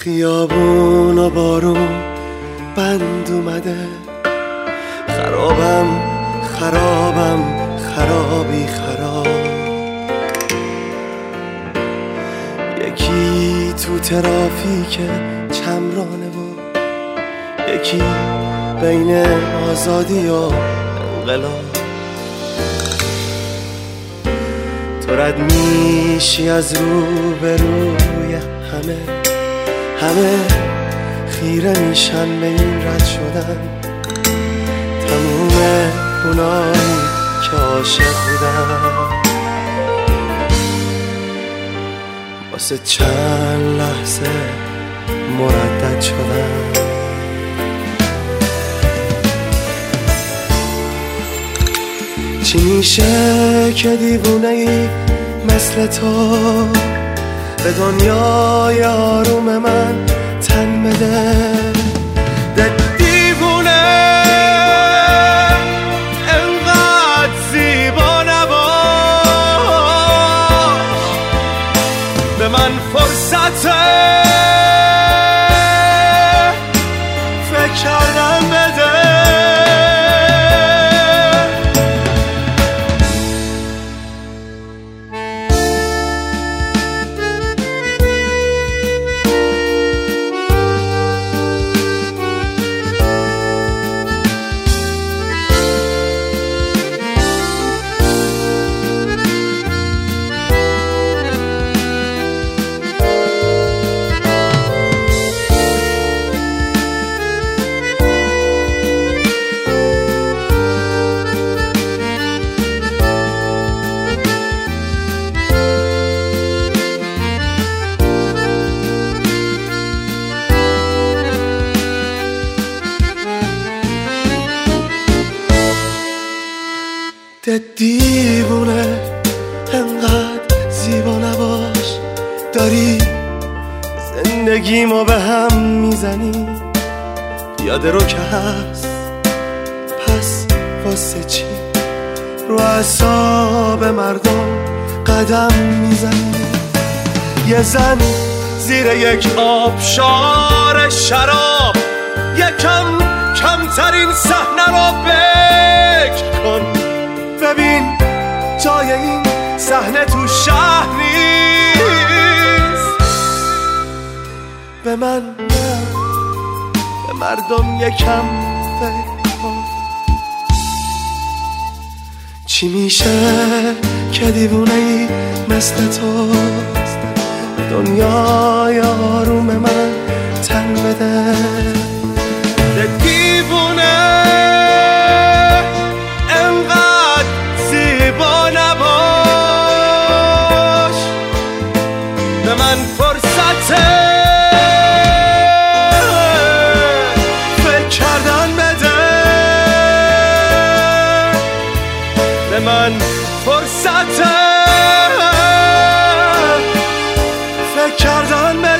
خیابون و بارون بند اومده، خرابم خرابم خرابی خراب. یکی تو ترافیک چمرانه و یکی بین آزادی و انقلاب. تو رد میشی از روبروی همه خیره میشن به این رد شدن. تموم اونایی که عاشق بودن واسه چند لحظه مردد شدن. چی میشه که دیوونه ای مثل تو به دنیای آروم من تن بده؟ دیوونه انقدر زیبا نباش، به من فرصت فکر کردن بده. دیوونه انقدر زیبا نباش، داری زندگیمو به هم میزنی. یاده رو که هست پس واسه چی رو اعصاب مردم قدم میزنی؟ یه زن زیر یک آبشار شراب یکم کمترین صحنه رو فکر کن. ببین جای این صحنه تو شهر نیست. به من نه، به مردم یکم فکر کن. چی میشه که دیوونه ای مثل تو دنیای آروم من تن بده؟ دیوونه به من فرصت فکر کردن بده. به من فرصت فکر کردن بده.